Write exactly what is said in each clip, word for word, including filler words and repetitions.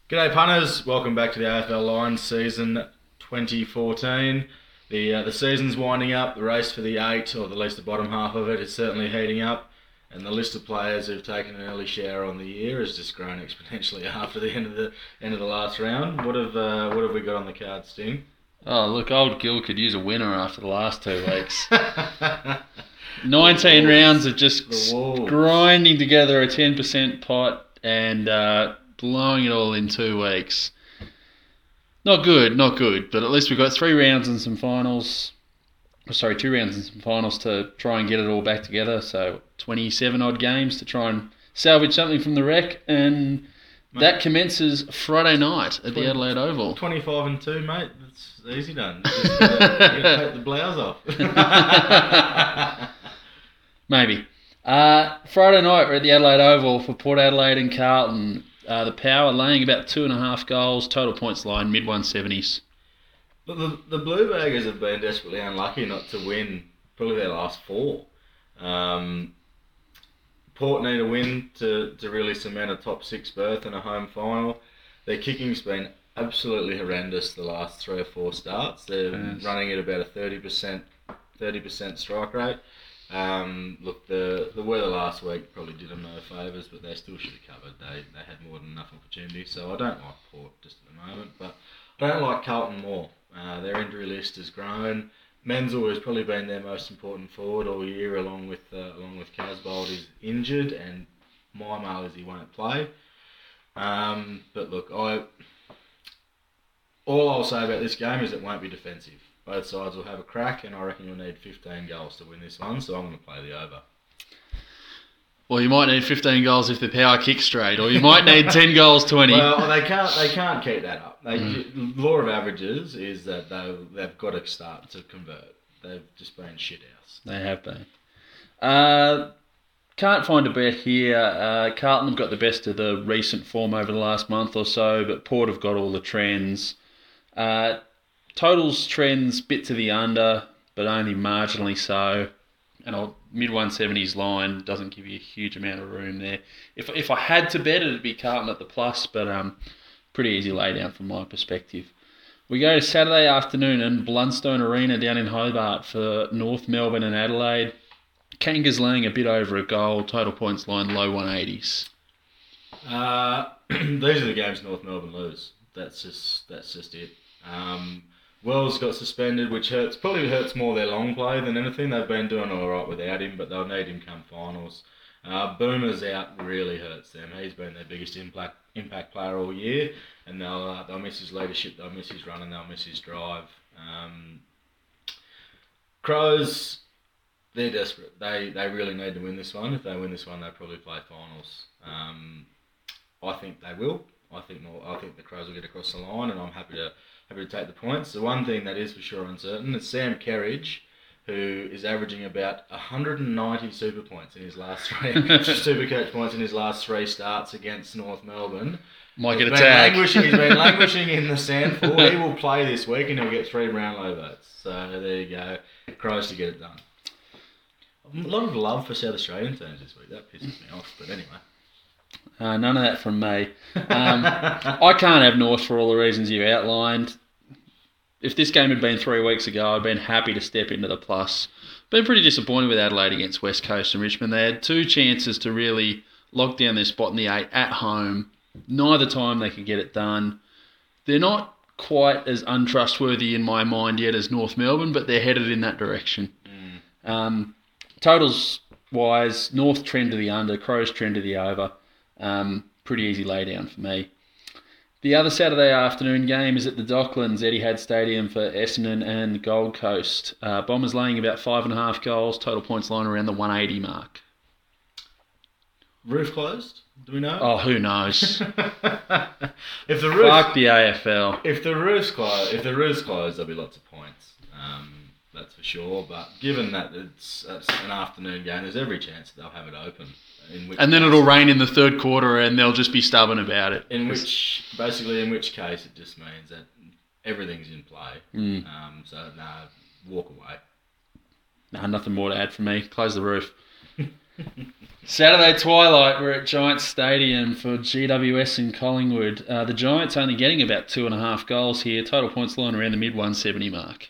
G'day punters, welcome back to the A F L Lions season twenty fourteen. The uh, the season's winding up, the race for the eight, or at least the bottom half of it, is certainly heating up, and the list of players who've taken an early share on the year has just grown exponentially after the end of the end of the last round. What have uh, what have we got on the card, Sting? Oh, look, old Gill could use a winner after the last two weeks. nineteen rounds of just grinding together a ten percent pot and uh, blowing it all in two weeks. Not good, not good, but at least we've got three rounds and some finals. Oh, sorry, two rounds and some finals to try and get it all back together. So twenty-seven odd games to try and salvage something from the wreck, and mate, that commences Friday night at the Adelaide Oval. twenty-five and two, mate. That's easy done. Just uh, you take the blouse off. Maybe. Uh, Friday night we're at the Adelaide Oval for Port Adelaide and Carlton. Uh, the Power laying about two and a half goals, total points line, mid one seventies. But the, the Blue Baggers have been desperately unlucky not to win probably their last four. Um, Port need a win to, to really cement a top six berth and a home final. Their kicking's been absolutely horrendous the last three or four starts. They're yes. running at about a thirty percent thirty percent strike rate. Um, look, the the weather last week probably did them no favours, but they still should have covered. They they had more than enough opportunity. So I don't like Port just at the moment, but I don't like Carlton more. Uh, their injury list has grown. Menzel has probably been their most important forward all year, along with uh, along with Casbold is injured, and my mail is he won't play. Um, but look, I all I'll say about this game is it won't be defensive. Both sides will have a crack, and I reckon you'll need fifteen goals to win this one, so I'm going to play the over. Well, you might need fifteen goals if the Power kicks straight, or you might need ten goals, twenty. Well, they can't they can't keep that up. They, mm. Law of averages is that they, they've got to start to convert. They've just been shit house. They have been. Uh, can't find a bet here. Uh, Carlton have got the best of the recent form over the last month or so, but Port have got all the trends. Uh, Totals trends bit to the under, but only marginally so. And a mid one seventies line doesn't give you a huge amount of room there. If if I had to bet, it'd be Carlton at the plus, but um, pretty easy laydown from my perspective. We go to Saturday afternoon in Blundstone Arena down in Hobart for North Melbourne and Adelaide. Kangas laying a bit over a goal, total points line low one eighties. Uh, these are the games North Melbourne lose. That's just that's just it. Um, Wells got suspended, which hurts. Probably hurts more their long play than anything. They've been doing all right without him, but they'll need him come finals. Uh, Boomer's out really hurts them. He's been their biggest impact impact player all year, and they'll uh, they'll miss his leadership, they'll miss his run, and they'll miss his drive. Um, Crows, they're desperate. They they really need to win this one. If they win this one, they'll probably play finals. Um, I think they will. I think more, I think the Crows will get across the line, and I'm happy to. Happy to take the points. The one thing that is for sure uncertain is Sam Kerridge, who is averaging about one hundred ninety super points in his last three super coach points in his last three starts against North Melbourne. Might he's get a tag. He's been languishing in the sandful. He will play this week and he'll get three Brownlow votes. So there you go. Crows to get it done. A lot of love for South Australian teams this week. That pisses me off. But anyway. Uh, none of that from me. Um, I can't have North for all the reasons you outlined. If this game had been three weeks ago, I'd been happy to step into the plus. Been pretty disappointed with Adelaide against West Coast and Richmond. They had two chances to really lock down their spot in the eight at home. Neither time they could get it done. They're not quite as untrustworthy in my mind yet as North Melbourne, but they're headed in that direction. Mm. Um, totals-wise, North trend to the under, Crows trend to the over. Um, pretty easy laydown for me. The other Saturday afternoon game is at the Docklands, Etihad Stadium for Essendon and Gold Coast. Uh, Bombers laying about five and a half goals, total points line around the one eighty mark. Roof closed? Do we know? Oh, who knows? if the roof, Fuck the A F L. If the roof's closed, if the roof's closed, there'll be lots of points. Um, that's for sure. But given that it's, it's an afternoon game, there's every chance that they'll have it open. And then it'll rain in the third quarter and they'll just be stubborn about it. In which, basically, in which case it just means that everything's in play. Mm. Um, so, no, walk away. Nah, nothing more to add from me. Close the roof. Saturday twilight, we're at Giants Stadium for G W S in Collingwood. Uh, the Giants only getting about two and a half goals here. Total points line around the mid one seventy mark.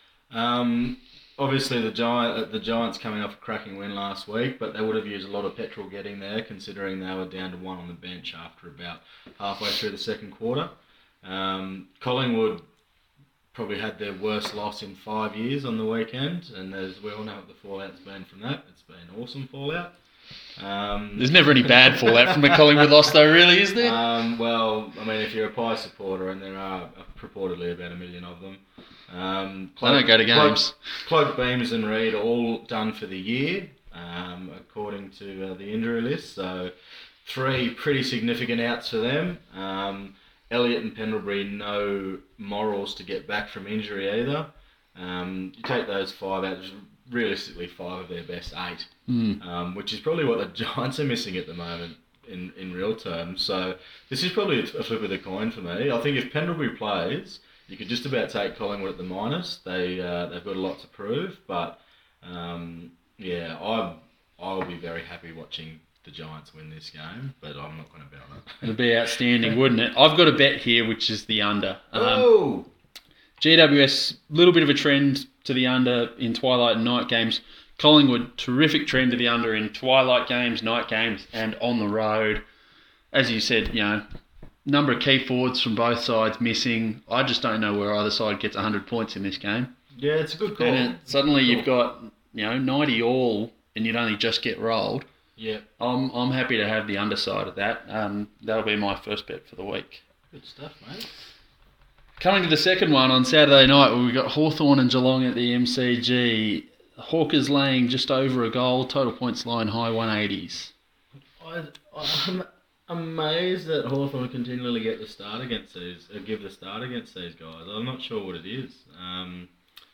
Um, obviously, the Giant, the Giants coming off a cracking win last week, but they would have used a lot of petrol getting there, considering they were down to one on the bench after about halfway through the second quarter. Um, Collingwood probably had their worst loss in five years on the weekend, and as we all know what the fallout's been from that, it's been awesome fallout. Um, There's never any bad fallout from a Collingwood loss, though, really, is there? Um, well, I mean, if you're a Pie supporter, and there are purportedly about a million of them, um, They don't go to games. Cloak, Beams and Reid all done for the year, um, according to uh, the injury list. So, three pretty significant outs for them. Um, Elliott and Pendlebury, no morals to get back from injury either. Um, you take those five out, realistically five of their best eight, Mm. um, which is probably what the Giants are missing at the moment in, in real terms. So this is probably a flip of the coin for me. I think if Pendlebury plays, you could just about take Collingwood at the minus. They, uh, they've got a lot to prove, but um, yeah, I I'll be very happy watching the Giants win this game, but I'm not going to bet on it. It'd be outstanding, wouldn't it? I've got a bet here, which is the under. Um, Oh! G W S, little bit of a trend to the under in twilight and night games. Collingwood, terrific trend to the under in twilight games, night games, and on the road. As you said, you know, number of key forwards from both sides missing. I just don't know where either side gets one hundred points in this game. Yeah, it's a good call. And it, suddenly you've got, you know, ninety all, and you'd only just get rolled. Yeah. I'm I'm happy to have the underside of that. Um, that'll be my first bet for the week. Good stuff, mate. Coming to the second one on Saturday night, where we've got Hawthorn and Geelong at the M C G. Hawkers laying just over a goal, total points line high one eighties. I, I'm amazed that Hawthorn continually get the start against these, uh, give the start against these guys. I'm not sure what it is. Um,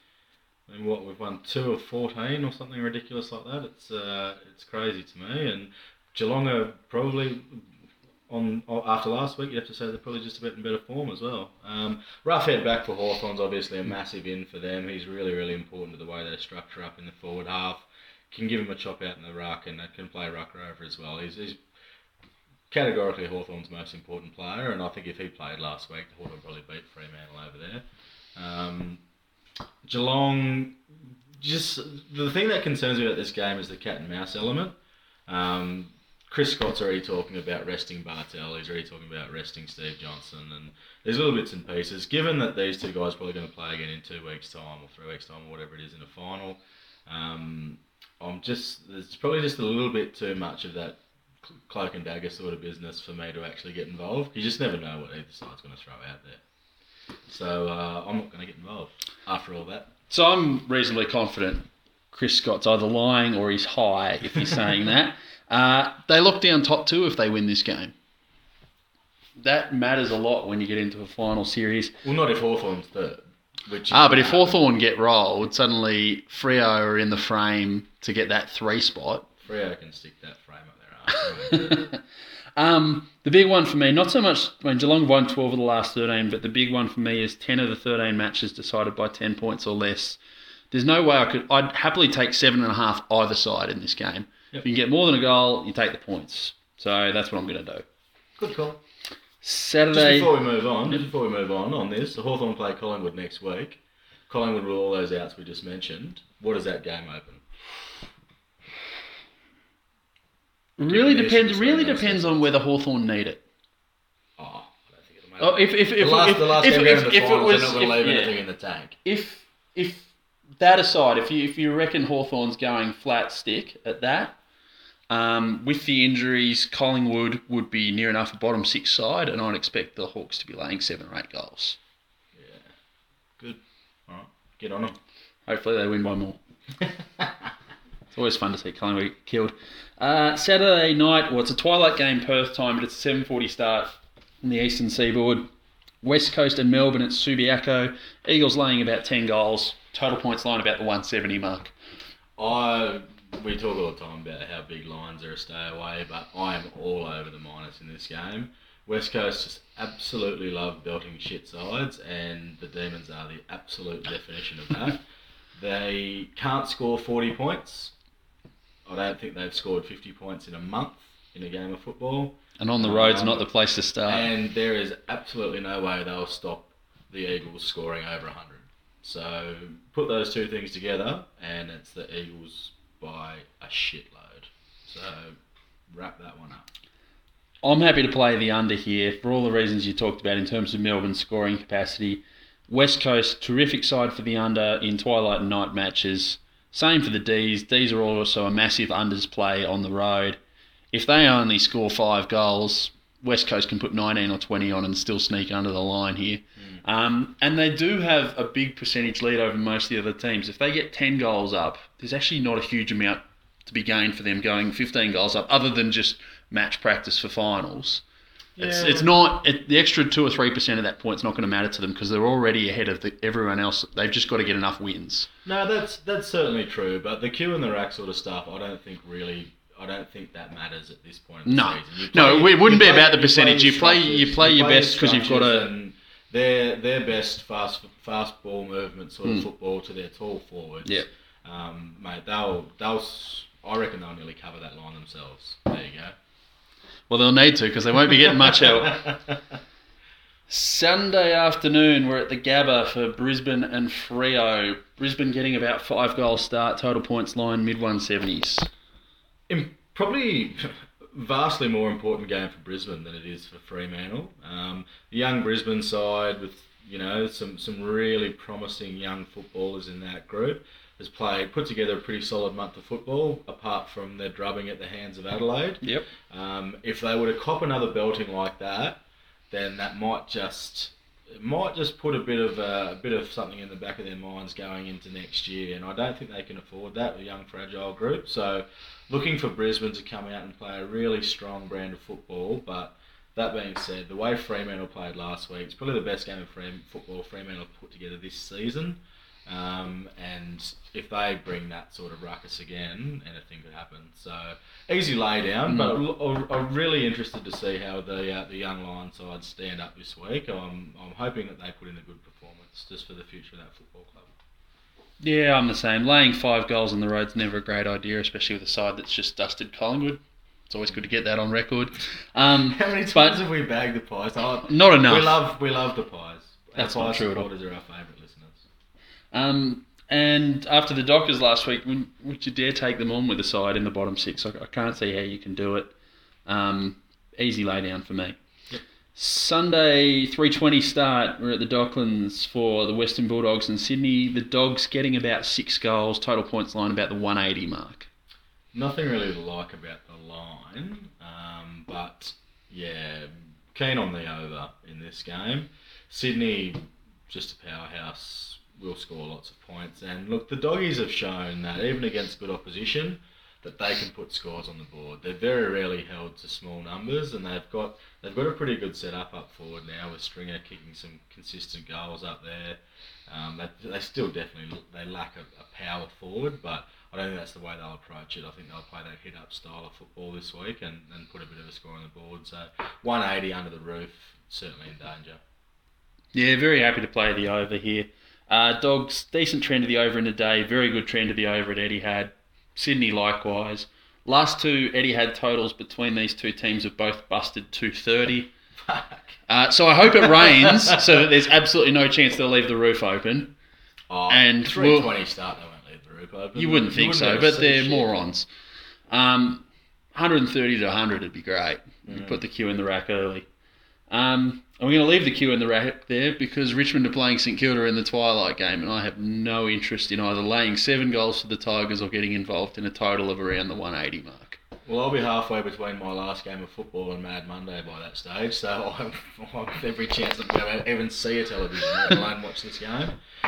I mean, what, we've won two of fourteen or something ridiculous like that. It's uh, it's crazy to me. And Geelong are probably on after last week. You have to say they're probably just a bit in better form as well. Um, rough head back for Hawthorn's obviously a massive in for them. He's really really important to the way they structure up in the forward half. Can give him a chop out in the ruck and can play rucker over as well. He's, he's categorically Hawthorn's most important player, and I think if he played last week, Hawthorn probably beat Fremantle over there. Um, Geelong, just the thing that concerns me about this game is the cat and mouse element. Um, Chris Scott's already talking about resting Bartel. He's already talking about resting Steve Johnson, and there's little bits and pieces. Given that these two guys are probably going to play again in two weeks' time or three weeks' time or whatever it is in a final, um, I'm just there's probably just a little bit too much of that cloak and dagger sort of business for me to actually get involved. You just never know what either side's going to throw out there. So uh, I'm not going to get involved after all that. So I'm reasonably confident Chris Scott's either lying or he's high if he's saying that. Uh, they lock down top two if they win this game. That matters a lot when you get into a final series. Well, not if Hawthorn's third. Which Ah, but if Hawthorn get rolled, suddenly Freo are in the frame to get that three spot. Freo can stick that frame up their arse. um, the big one for me, not so much when Geelong won twelve of the last thirteen, but the big one for me is ten of the thirteen matches decided by ten points or less. There's no way I could. I'd happily take seven and a half either side in this game. Yep. If you can get more than a goal, you take the points. So that's what I'm going to do. Good call. Saturday. Just before we move on, just before we move on on this, the Hawthorn play Collingwood next week. Collingwood with all those outs we just mentioned. What does that game open? Really Given the depends. issues Really between those depends two on whether Hawthorn need it. Oh, I don't think it'll Oh, matter. if if if the last, if, the last if, game if, in the if it finals, was they're not going to if, leave yeah. anything in the tank. if if that aside, if you if you reckon Hawthorn's going flat stick at that, um, with the injuries, Collingwood would be near enough a bottom six side, and I'd expect the Hawks to be laying seven or eight goals. Yeah. Good. All right. Get on them. Hopefully they win by more. It's always fun to see Collingwood get killed. Uh, Saturday night, well, it's a twilight game Perth time, but it's a seven forty start in the eastern seaboard. West Coast and Melbourne at Subiaco. Eagles laying about ten goals. Total points line about the one seventy mark. I we talk all the time about how big lines are a stay away, but I am all over the minus in this game. West Coast just absolutely love belting shit sides, and the Demons are the absolute definition of that. They can't score forty points. I don't think they've scored fifty points in a month in a game of football. And on the road's um, not the place to start. And there is absolutely no way they'll stop the Eagles scoring over one hundred. So put those two things together, and it's the Eagles by a shitload. So wrap that one up. I'm happy to play the under here for all the reasons you talked about in terms of Melbourne's scoring capacity. West Coast, terrific side for the under in twilight and night matches. Same for the Ds. Ds are also a massive unders play on the road. If they only score five goals, West Coast can put nineteen or twenty on and still sneak under the line here. Mm. Um, and they do have a big percentage lead over most of the other teams. If they get ten goals up, there's actually not a huge amount to be gained for them going fifteen goals up, other than just match practice for finals. Yeah. It's it's not it, the extra two or three percent of that point's not going to matter to them because they're already ahead of the, everyone else. They've just got to get enough wins. No, that's that's certainly true. But the queue and the rack sort of stuff, I don't think really. I don't think that matters at this point in the no. season. Play, no, it wouldn't be play, about the percentage. You play you play your play best because you've got a their their best fast fast ball movement sort of mm. football to their tall forwards. Yeah, um, mate, they'll they'll I reckon they'll nearly cover that line themselves. There you go. Well, they'll need to because they won't be getting much help. Sunday afternoon, we're at the Gabba for Brisbane and Freo. Brisbane getting about five goal start, total points line mid one seventies. In probably vastly more important game for Brisbane than it is for Fremantle. Um, the young Brisbane side with you know some some really promising young footballers in that group has played put together a pretty solid month of football. Apart from their drubbing at the hands of Adelaide. Yep. Um, if they were to cop another belting like that, then that might just it might just put a bit of uh, a bit of something in the back of their minds going into next year, and I don't think they can afford that. A young fragile group, so. Looking for Brisbane to come out and play a really strong brand of football, but that being said, the way Fremantle played last week, it's probably the best game of Frem- football Fremantle put together this season. Um, and if they bring that sort of ruckus again, anything could happen. So easy lay down, mm. but I'm really interested to see how the uh, the young Lion side stand up this week. I'm I'm hoping that they put in a good performance just for the future of that football club. Yeah, I'm the same. Laying five goals on the road's never a great idea, especially with a side that's just dusted Collingwood. It's always good to get that on record. Um, How many times have we bagged the Pies? Oh, not enough. We love we love the Pies. That's our not Pies true at all. Supporters are our favourite listeners. Um, and after the Dockers last week, would you dare take them on with the side in the bottom six? I, I can't see how you can do it. Um, easy lay down for me. Yep. Sunday, three twenty start. We're at the Docklands for the Western Bulldogs in Sydney. The Dogs getting about six goals, total points line about the one eighty mark. Nothing really to like about the line, um, but yeah, keen on the over in this game. Sydney, just a powerhouse, will score lots of points. And look, the Doggies have shown that even against good opposition, that they can put scores on the board. They're very rarely held to small numbers, and they've got they've got a pretty good setup up forward now with Stringer kicking some consistent goals up there. Um, they, they still definitely they lack a, a power forward, but I don't think that's the way they'll approach it. I think they'll play that hit-up style of football this week and, and put a bit of a score on the board. So one eighty under the roof, certainly in danger. Yeah, very happy to play the over here. Uh, Dogs, decent trend of the over in the day, very good trend of the over at Etihad. Sydney likewise. Last two Etihad totals between these two teams have both busted two thirty. Fuck. Uh, so I hope it rains so that there's absolutely no chance they'll leave the roof open. Oh, and three twenty we'll, start, they won't leave the roof open. You wouldn't think you so, wouldn't but they're morons. Um, one thirty to one hundred would be great. You Mm. put the queue in the rack early. Um, I'm going to leave the queue in the rack there because Richmond are playing St Kilda in the twilight game, and I have no interest in either laying seven goals for the Tigers or getting involved in a total of around the one eighty mark. Well, I'll be halfway between my last game of football and Mad Monday by that stage, so I'll have every chance I'm going to even see a television, let alone watch this game.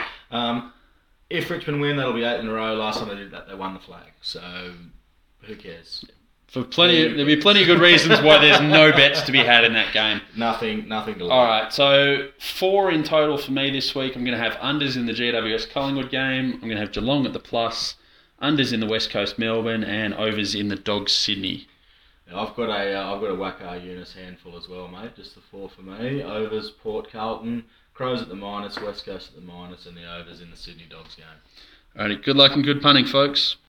Um, if Richmond win, that'll be eight in a row. Last time they did that, they won the flag, so who cares? For plenty, of, there'll be plenty of good reasons why there's no bets to be had in that game. Nothing, nothing to look. All right, so four in total for me this week. I'm going to have unders in the G W S Collingwood game. I'm going to have Geelong at the plus, unders in the West Coast Melbourne, and overs in the Dogs Sydney. Yeah, I've got a, uh, I've got a Wacker Eunice handful as well, mate. Just the four for me. Overs Port Carlton, Crows at the minus, West Coast at the minus, and the overs in the Sydney Dogs game. All right, good luck and good punting, folks.